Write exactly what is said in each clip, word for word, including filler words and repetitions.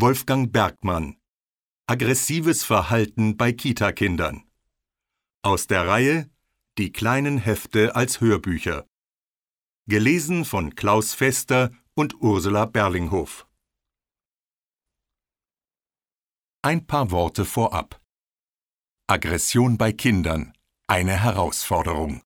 Wolfgang Bergmann. Aggressives Verhalten bei Kita-Kindern. Aus der Reihe Die kleinen Hefte als Hörbücher. Gelesen von Klaus Fester und Ursula Berlinghof. Ein paar Worte vorab. Aggression bei Kindern. Eine Herausforderung.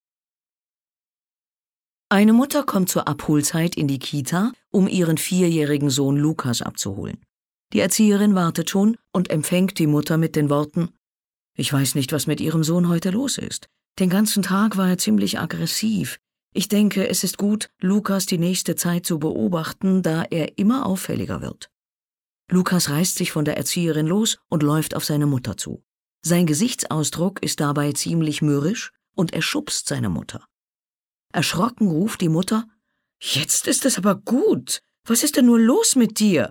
Eine Mutter kommt zur Abholzeit in die Kita, um ihren vierjährigen Sohn Lukas abzuholen. Die Erzieherin wartet schon und empfängt die Mutter mit den Worten: »Ich weiß nicht, was mit Ihrem Sohn heute los ist. Den ganzen Tag war er ziemlich aggressiv. Ich denke, es ist gut, Lukas die nächste Zeit zu beobachten, da er immer auffälliger wird.« Lukas reißt sich von der Erzieherin los und läuft auf seine Mutter zu. Sein Gesichtsausdruck ist dabei ziemlich mürrisch und er schubst seine Mutter. Erschrocken ruft die Mutter: »Jetzt ist es aber gut. Was ist denn nur los mit dir?«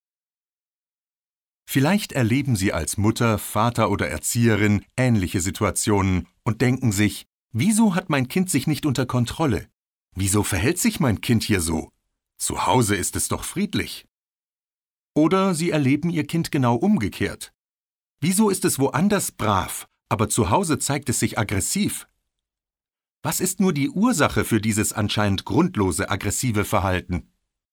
Vielleicht erleben Sie als Mutter, Vater oder Erzieherin ähnliche Situationen und denken sich: Wieso hat mein Kind sich nicht unter Kontrolle? Wieso verhält sich mein Kind hier so? Zu Hause ist es doch friedlich. Oder Sie erleben Ihr Kind genau umgekehrt. Wieso ist es woanders brav, aber zu Hause zeigt es sich aggressiv? Was ist nur die Ursache für dieses anscheinend grundlose aggressive Verhalten?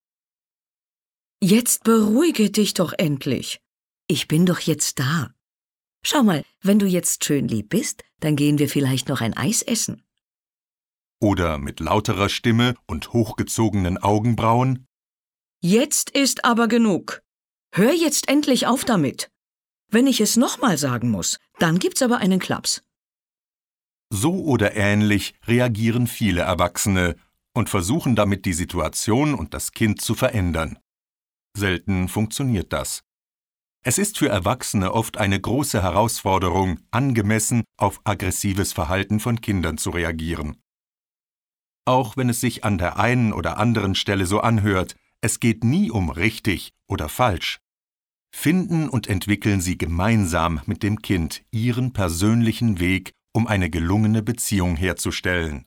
»Jetzt beruhige dich doch endlich. Ich bin doch jetzt da. Schau mal, wenn du jetzt schön lieb bist, dann gehen wir vielleicht noch ein Eis essen.« Oder mit lauterer Stimme und hochgezogenen Augenbrauen: »Jetzt ist aber genug. Hör jetzt endlich auf damit. Wenn ich es nochmal sagen muss, dann gibt's aber einen Klaps.« So oder ähnlich reagieren viele Erwachsene und versuchen damit die Situation und das Kind zu verändern. Selten funktioniert das. Es ist für Erwachsene oft eine große Herausforderung, angemessen auf aggressives Verhalten von Kindern zu reagieren. Auch wenn es sich an der einen oder anderen Stelle so anhört, es geht nie um richtig oder falsch. Finden und entwickeln Sie gemeinsam mit dem Kind Ihren persönlichen Weg, um eine gelungene Beziehung herzustellen.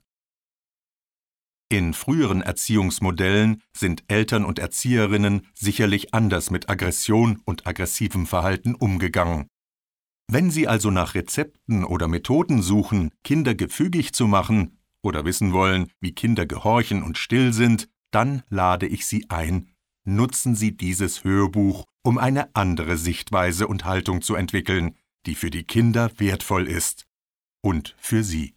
In früheren Erziehungsmodellen sind Eltern und Erzieherinnen sicherlich anders mit Aggression und aggressivem Verhalten umgegangen. Wenn Sie also nach Rezepten oder Methoden suchen, Kinder gefügig zu machen, oder wissen wollen, wie Kinder gehorchen und still sind, dann lade ich Sie ein, nutzen Sie dieses Hörbuch, um eine andere Sichtweise und Haltung zu entwickeln, die für die Kinder wertvoll ist. Und für Sie.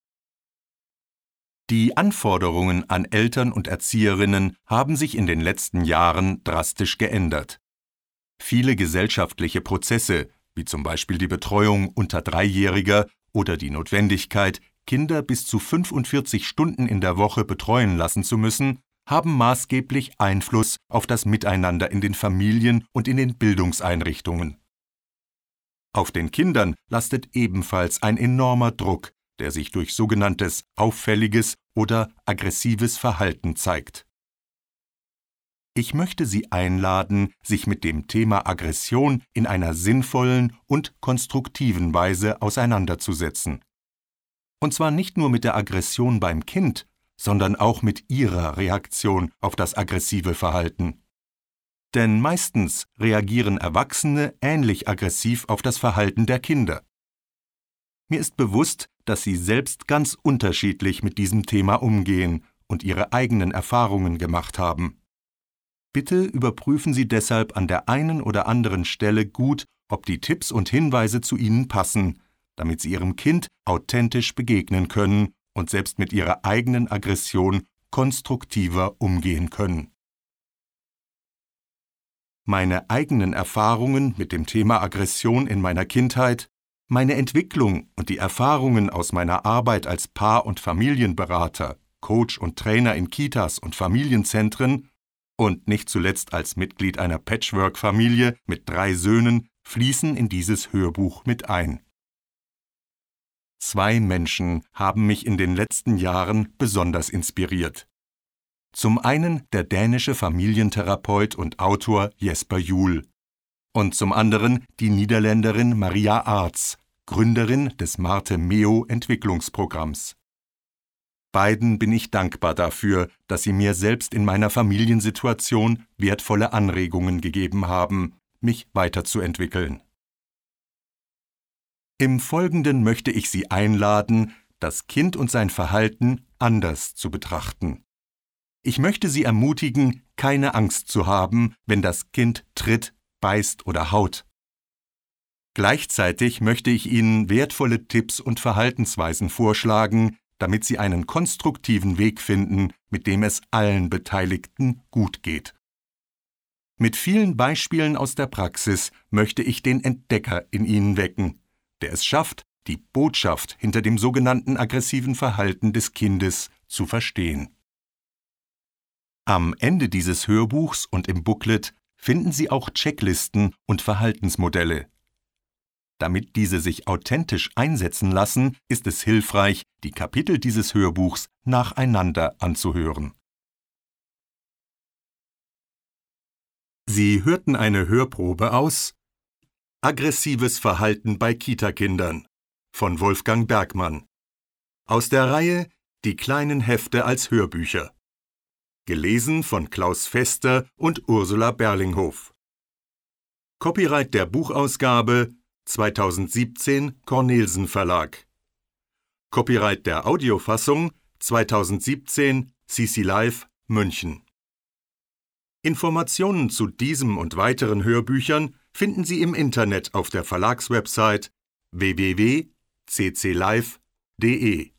Die Anforderungen an Eltern und Erzieherinnen haben sich in den letzten Jahren drastisch geändert. Viele gesellschaftliche Prozesse, wie zum Beispiel die Betreuung unter Dreijähriger oder die Notwendigkeit, Kinder bis zu fünfundvierzig Stunden in der Woche betreuen lassen zu müssen, haben maßgeblich Einfluss auf das Miteinander in den Familien und in den Bildungseinrichtungen. Auf den Kindern lastet ebenfalls ein enormer Druck, der sich durch sogenanntes auffälliges oder aggressives Verhalten zeigt. Ich möchte Sie einladen, sich mit dem Thema Aggression in einer sinnvollen und konstruktiven Weise auseinanderzusetzen. Und zwar nicht nur mit der Aggression beim Kind, sondern auch mit Ihrer Reaktion auf das aggressive Verhalten. Denn meistens reagieren Erwachsene ähnlich aggressiv auf das Verhalten der Kinder. Mir ist bewusst, dass Sie selbst ganz unterschiedlich mit diesem Thema umgehen und Ihre eigenen Erfahrungen gemacht haben. Bitte überprüfen Sie deshalb an der einen oder anderen Stelle gut, ob die Tipps und Hinweise zu Ihnen passen, damit Sie Ihrem Kind authentisch begegnen können und selbst mit Ihrer eigenen Aggression konstruktiver umgehen können. Meine eigenen Erfahrungen mit dem Thema Aggression in meiner Kindheit, meine Entwicklung und die Erfahrungen aus meiner Arbeit als Paar- und Familienberater, Coach und Trainer in Kitas und Familienzentren und nicht zuletzt als Mitglied einer Patchwork-Familie mit drei Söhnen fließen in dieses Hörbuch mit ein. Zwei Menschen haben mich in den letzten Jahren besonders inspiriert. Zum einen der dänische Familientherapeut und Autor Jesper Juul und zum anderen die Niederländerin Maria Arts, Gründerin des Marte Meo Entwicklungsprogramms. Beiden bin ich dankbar dafür, dass sie mir selbst in meiner Familiensituation wertvolle Anregungen gegeben haben, mich weiterzuentwickeln. Im Folgenden möchte ich Sie einladen, das Kind und sein Verhalten anders zu betrachten. Ich möchte Sie ermutigen, keine Angst zu haben, wenn das Kind tritt, beißt oder haut. Gleichzeitig möchte ich Ihnen wertvolle Tipps und Verhaltensweisen vorschlagen, damit Sie einen konstruktiven Weg finden, mit dem es allen Beteiligten gut geht. Mit vielen Beispielen aus der Praxis möchte ich den Entdecker in Ihnen wecken, der es schafft, die Botschaft hinter dem sogenannten aggressiven Verhalten des Kindes zu verstehen. Am Ende dieses Hörbuchs und im Booklet finden Sie auch Checklisten und Verhaltensmodelle. Damit diese sich authentisch einsetzen lassen, ist es hilfreich, die Kapitel dieses Hörbuchs nacheinander anzuhören. Sie hörten eine Hörprobe aus Aggressives Verhalten bei Kita-Kindern von Wolfgang Bergmann aus der Reihe Die kleinen Hefte als Hörbücher. Gelesen von Klaus Fester und Ursula Berlinghof. Copyright der Buchausgabe zweitausendsiebzehn Cornelsen Verlag. Copyright der Audiofassung zweitausendsiebzehn C C Live München. Informationen zu diesem und weiteren Hörbüchern finden Sie im Internet auf der Verlagswebsite w w w punkt c c live punkt d e.